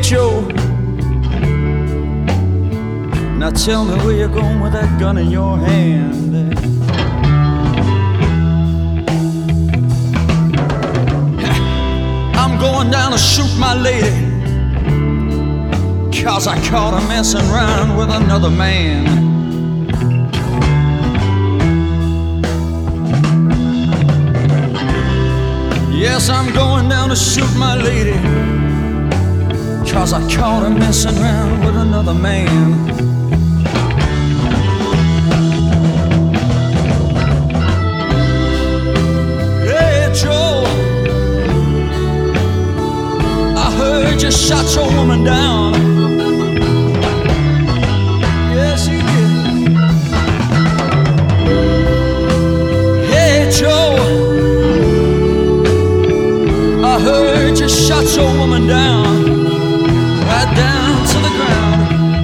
Joe, now tell me where you're going with that gun in your hand. I'm going down to shoot my lady, 'cause I caught her messing around with another man. Yes, I'm going down to shoot my lady, 'cause I caught her messing around with another man. Hey Joe, I heard you shot your woman down. Yes, you did. Hey Joe, I heard you shot your woman down, right down to the ground.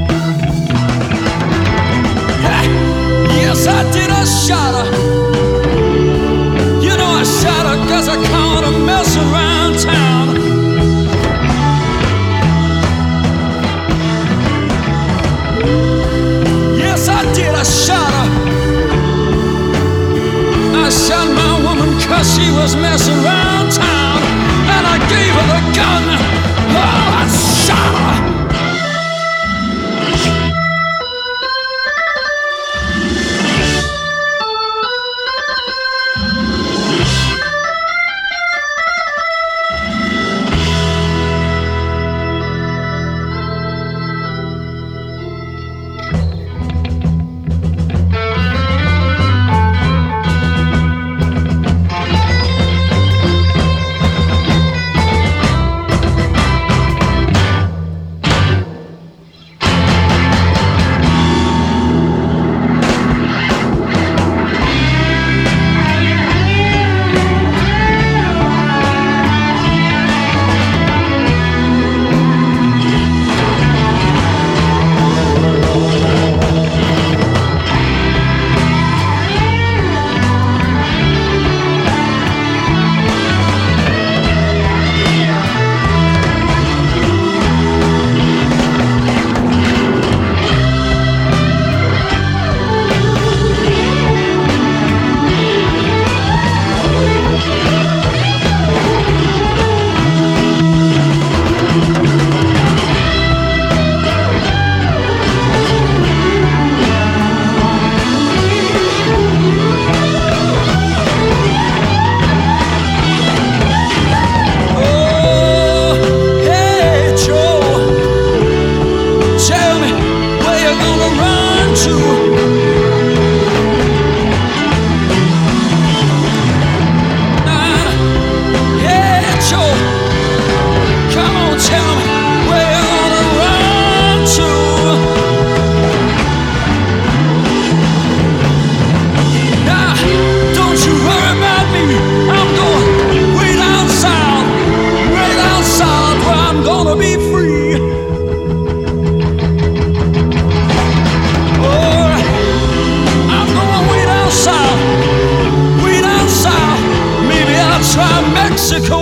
Yes, I did, I shot her. You know I shot her 'cause I caught her messing around town. Yes, I did, I shot her. I shot my woman 'cause she was messing around town, and I gave her the gun. Oh, I shot her. Mexico.